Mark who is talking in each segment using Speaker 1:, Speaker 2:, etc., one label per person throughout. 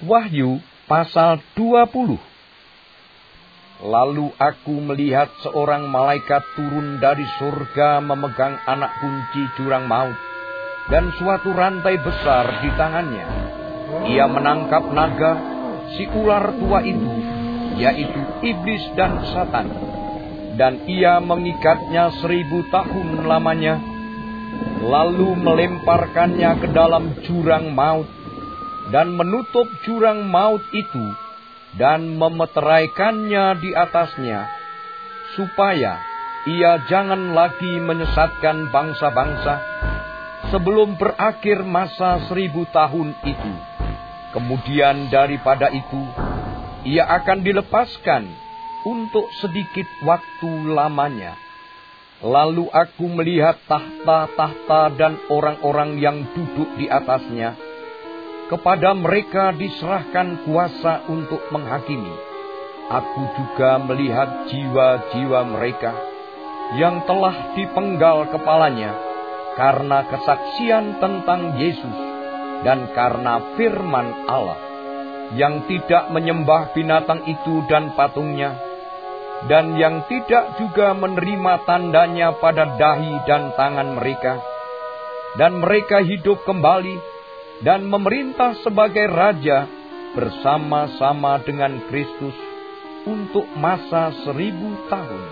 Speaker 1: Wahyu pasal 20. Lalu aku melihat seorang malaikat turun dari surga memegang anak kunci jurang maut dan suatu rantai besar di tangannya. Ia menangkap naga, si ular tua itu, yaitu iblis dan Satan, dan ia mengikatnya 1000 tahun lamanya, lalu melemparkannya ke dalam jurang maut, dan menutup jurang maut itu, dan memeteraikannya di atasnya, supaya ia jangan lagi menyesatkan bangsa-bangsa, sebelum berakhir masa 1000 tahun itu. Kemudian daripada itu, ia akan dilepaskan untuk sedikit waktu lamanya. Lalu aku melihat tahta-tahta dan orang-orang yang duduk di atasnya. Kepada mereka diserahkan kuasa untuk menghakimi. Aku juga melihat jiwa-jiwa mereka yang telah dipenggal kepalanya karena kesaksian tentang Yesus dan karena firman Allah, yang tidak menyembah binatang itu dan patungnya, dan yang tidak juga menerima tandanya pada dahi dan tangan mereka. Dan mereka hidup kembali dan memerintah sebagai raja bersama-sama dengan Kristus untuk masa 1000 tahun.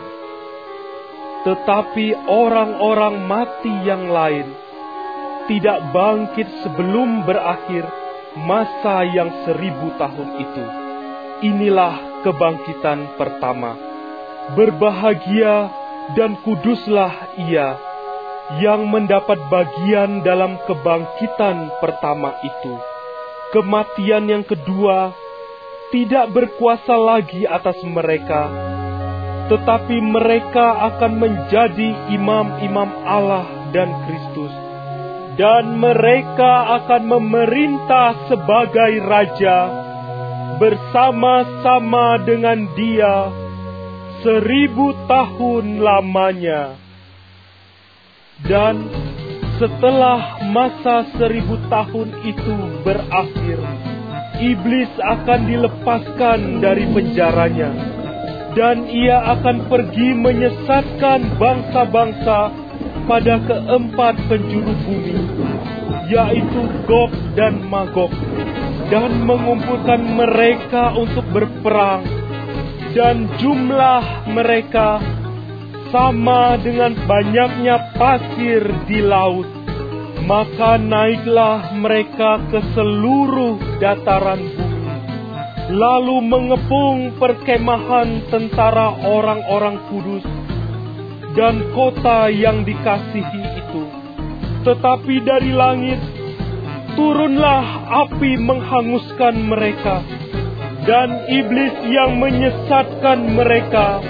Speaker 2: Tetapi orang-orang mati yang lain tidak bangkit sebelum berakhir masa yang 1000 tahun itu. Inilah kebangkitan pertama. Berbahagia dan kuduslah ia yang mendapat bagian dalam kebangkitan pertama itu. Kematian yang kedua tidak berkuasa lagi atas mereka, tetapi mereka akan menjadi imam-imam Allah dan Kristus, dan mereka akan memerintah sebagai raja bersama-sama dengan Dia 1000 tahun lamanya. Dan setelah masa 1000 tahun itu berakhir, iblis akan dilepaskan dari penjaranya, dan ia akan pergi menyesatkan bangsa-bangsa pada keempat penjuru bumi, yaitu Gog dan Magog, dan mengumpulkan mereka untuk berperang, dan jumlah mereka sama dengan banyaknya pasir di laut. Maka naiklah mereka ke seluruh dataran bumi, lalu mengepung perkemahan tentara orang-orang kudus dan kota yang dikasihi itu. Tetapi dari langit turunlah api menghanguskan mereka, dan iblis yang menyesatkan mereka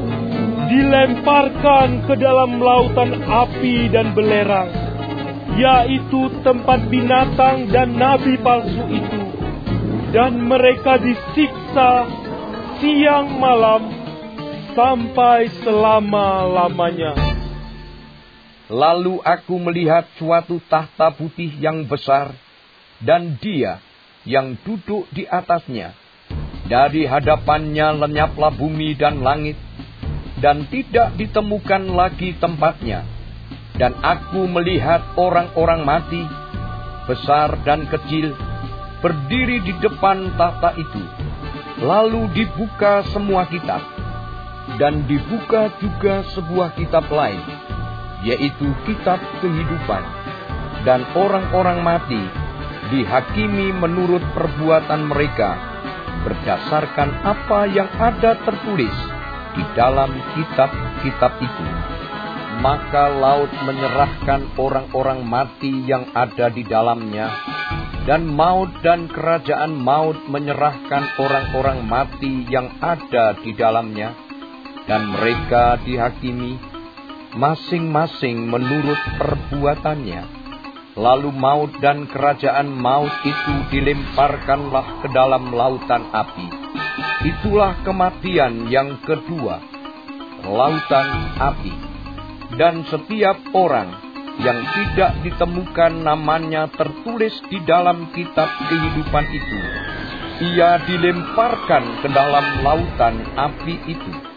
Speaker 2: dilemparkan ke dalam lautan api dan belerang, yaitu tempat binatang dan nabi palsu itu, dan mereka disiksa siang malam sampai selama-lamanya.
Speaker 1: Lalu aku melihat suatu tahta putih yang besar, dan Dia yang duduk di atasnya. Dari hadapannya lenyaplah bumi dan langit, dan tidak ditemukan lagi tempatnya. Dan aku melihat orang-orang mati, besar dan kecil, berdiri di depan tahta itu. Lalu dibuka semua kitab, dan dibuka juga sebuah kitab lain, yaitu kitab kehidupan. Dan orang-orang mati dihakimi menurut perbuatan mereka, berdasarkan apa yang ada tertulis di dalam kitab-kitab itu. Maka laut menyerahkan orang-orang mati yang ada di dalamnya, dan maut dan kerajaan maut menyerahkan orang-orang mati yang ada di dalamnya, dan mereka dihakimi masing-masing menurut perbuatannya. Lalu maut dan kerajaan maut itu dilemparkanlah ke dalam lautan api. Itulah kematian yang kedua, lautan api. Dan setiap orang yang tidak ditemukan namanya tertulis di dalam kitab kehidupan itu, ia dilemparkan ke dalam lautan api itu.